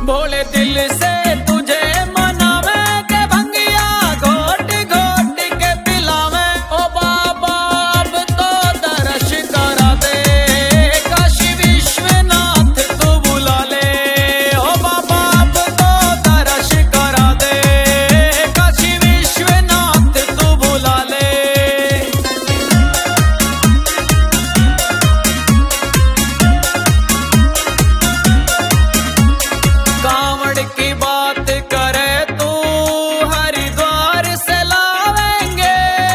भोले दिल से तुझे मनावे के भंगिया घोट घोट के पिलावे। ओ बाबा अब तो दर्श करा दे, काशी विश्वनाथ तू बुला ले। ओ बाबा अब तो दर्श करा दे, काशी विश्वनाथ तू बुला ले। कांवड़ की बात करे तू हरिद्वार से लावेंगे,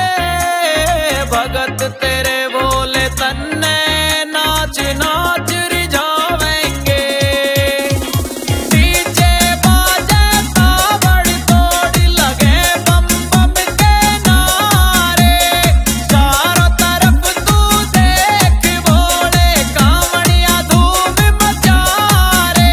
भगत तेरे बोले तन्ने नाच नाच रिझावेंगे। डीजे बाजे ताबड़ तोड़ लगे बम बम के नारे, चारों तरफ तू देख भोले कांवड़िया धूम मचा रे।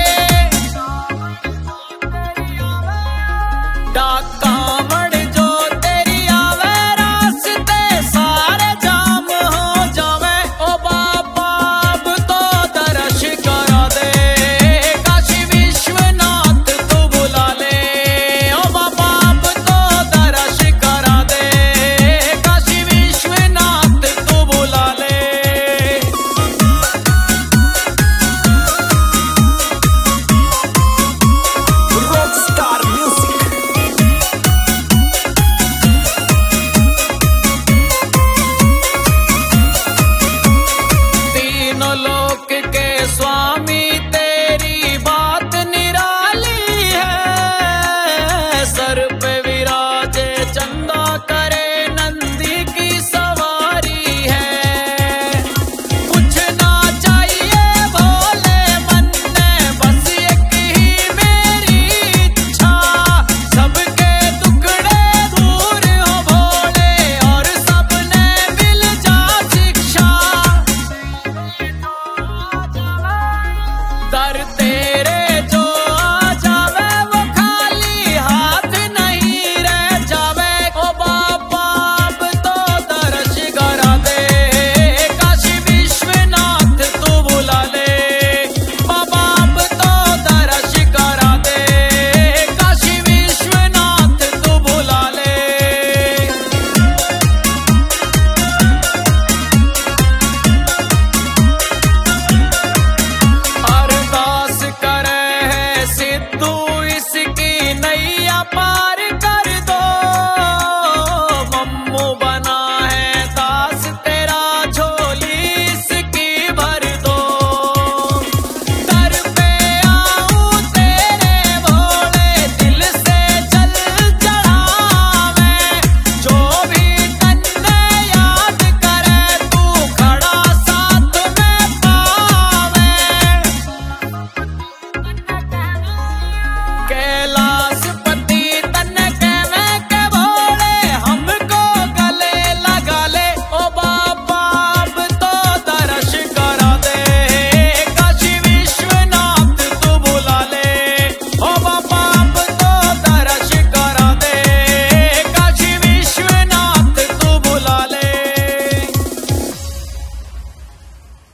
डाक कांवड़ जो तेरी आवे रास्ते सारे जाम हो जावे। ओ बाबा अब तो दर्श करा दे, काशी विश्वनाथ तू बुला ले। ओ बाबा अब तो दर्श करा दे, काशी विश्वनाथ तू बुला ले। Rockstar Music. तीनों लोग